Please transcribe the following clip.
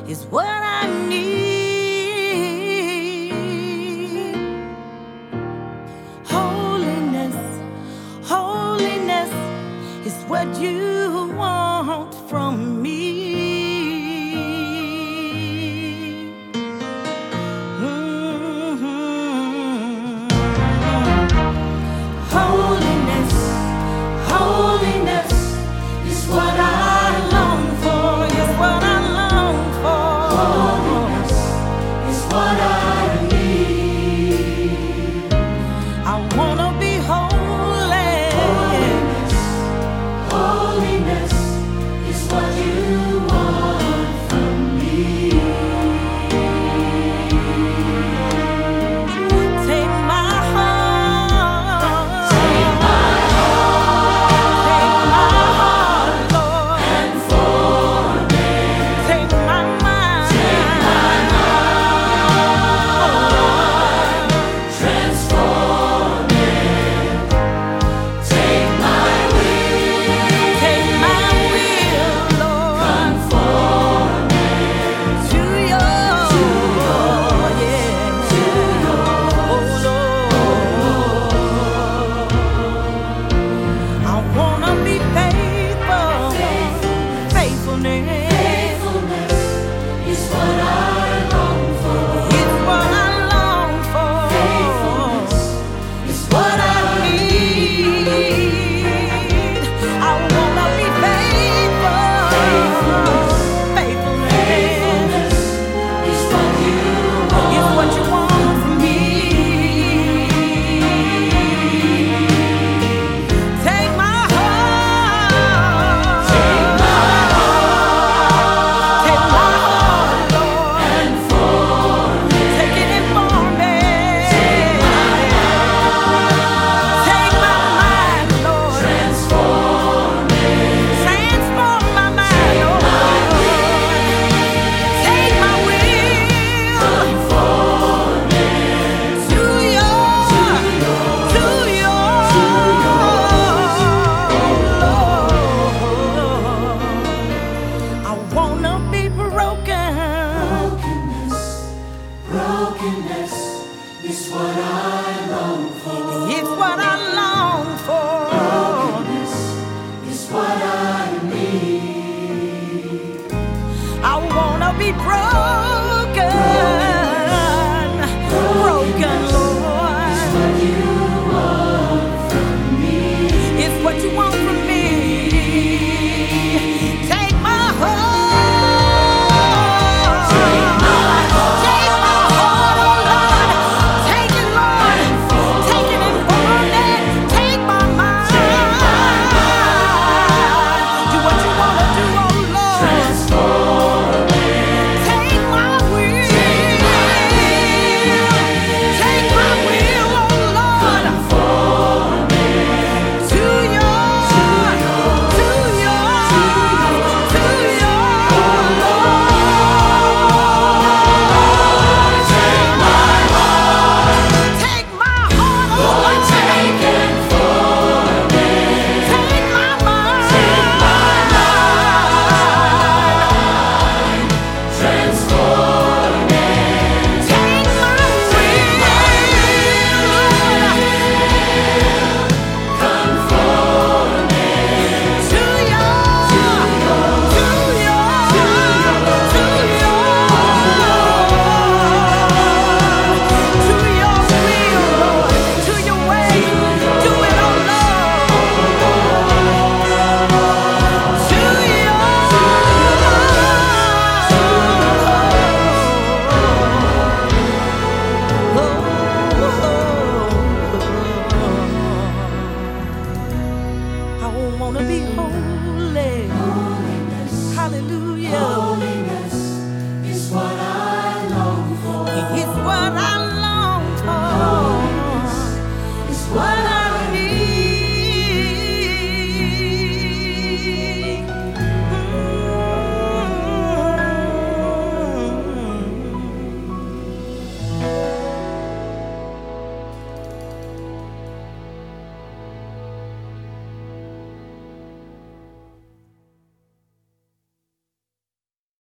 is what I need. Holiness, holiness is what you want from me. Holiness, holiness is what I long for, is what I long for. Holiness is what I need. I wanna be holy. Holiness, holiness is what you want from me. Take my heart, Take my heart, Lord, and form it. take my mind, Transform it. Take my will, take my will, Lord, conform it to your, oh Lord. I wanna be faithful, faithfulness. Faithfulness is what I long for. It's what I long for. Faithfulness is what I need. I wanna be faithful. Faithfulness Faithfulness is what you want. is what you want from me. Take my heart. Take my Take my heart, Lord. and form it. Take it and form me. Take my mind, Lord. Transform it. Transform my mind, Lord. Take my will Conform it to your, Lord. I wanna be broken. Brokenness, brokenness is what I long for. It's what I long for. Brokenness is what I need. I wanna be broken.